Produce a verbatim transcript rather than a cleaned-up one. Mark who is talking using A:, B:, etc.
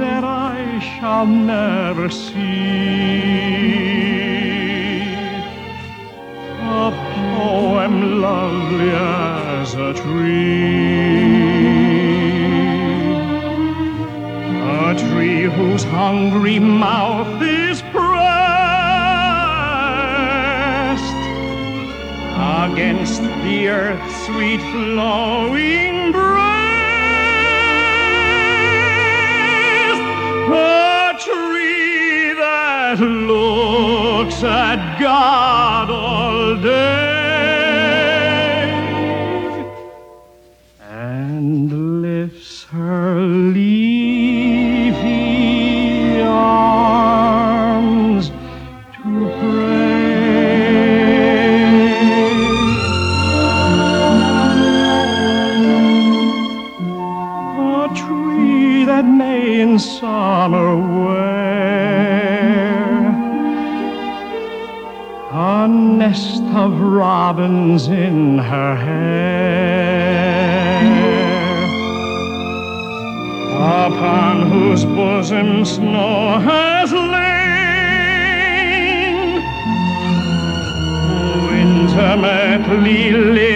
A: that I shall never see, a poem lovely as a tree, a tree whose hungry mouth is pressed against the earth's sweet flowing breast, a tree that looks at God all day and lifts her leafy arms to pray, a tree that may in summer wear a nest of robins in her hair, upon whose bosom snow has lain, who intimately lives